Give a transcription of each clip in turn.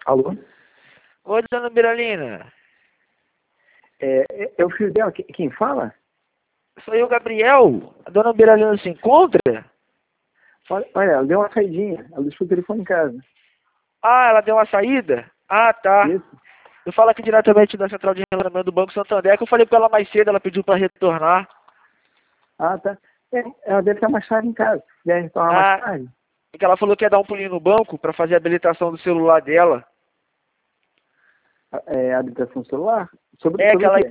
Alô? Oi, dona Miralina. É o filho dela? Quem fala? Sou eu, Gabriel. A dona Miralina se encontra? Olha, ela deu uma saidinha. Ela deixou o telefone em casa. Ah, ela deu uma saída? Ah, tá. Isso? Eu falo aqui diretamente da central de relacionamento do Banco Santander, que eu falei com ela mais cedo, ela pediu para retornar. Ah, tá. Ela deve ter uma chave em casa. Deve retornar mais Ah, tarde. é que ela falou que ia dar um pulinho no banco para fazer a habilitação do celular dela. A habilitação celular? É que Sobre o quê?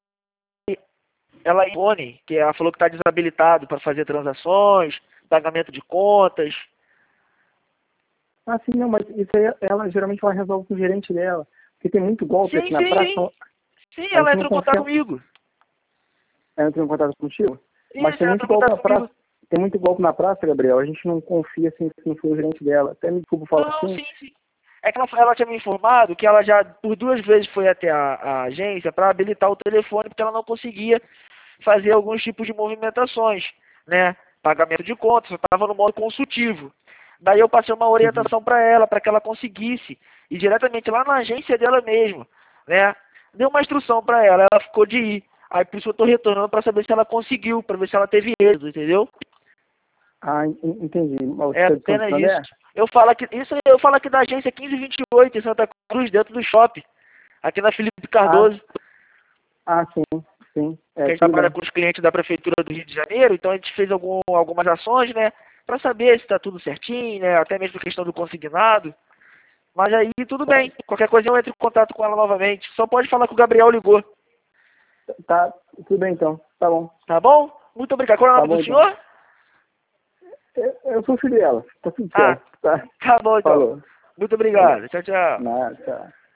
ela impone, que ela falou que está desabilitado para fazer transações, pagamento de contas. Ah, sim, não, mas isso aí geralmente ela resolve com o gerente dela. Porque tem muito golpe aqui Sim, na praça. sim. Sim, A ela gente não entrou em contato confia. comigo. Ela entrou em contato contigo? Mas Isso, tem ela muito entrou em golpe contato na praça. comigo. Tem muito golpe na praça, Gabriel. A gente não confia assim se não for o gerente dela. Até me desculpa falar Não, assim. sim, sim. É que ela tinha me informado que ela já por 2 vezes foi até a agência para habilitar o telefone porque ela não conseguia fazer alguns tipos de movimentações, né? Pagamento de contas, eu estava no modo consultivo. Daí eu passei uma Uhum. orientação para ela, para que ela conseguisse ir diretamente lá na agência dela mesmo, né? Dei uma instrução para ela, ela ficou de ir. Aí por isso eu estou retornando para saber se ela conseguiu, para ver se ela teve êxito, entendeu? Ah, entendi. Mas É você é do apenas isso. Santander? Eu falo aqui da agência 1528 em Santa Cruz, dentro do shopping, aqui na Felipe Ah, Cardoso, sim, sim. que a gente Tudo trabalha bem. com os clientes da Prefeitura do Rio de Janeiro, então a gente fez algumas ações, né, para saber se está tudo certinho, né, até mesmo questão do consignado. Mas aí tudo bem, qualquer coisa eu entro em contato com ela novamente. Só pode falar que o Gabriel ligou, Tá, tudo bem então. Tá bom. tá bom? Muito obrigado. Qual é o Tá nome bom do então. senhor? Eu sou filho dela. Tá tudo Ah, certo. Tá. tá bom então. Falou. Muito Falou. obrigado. Tchau, tchau. Nada, tchau.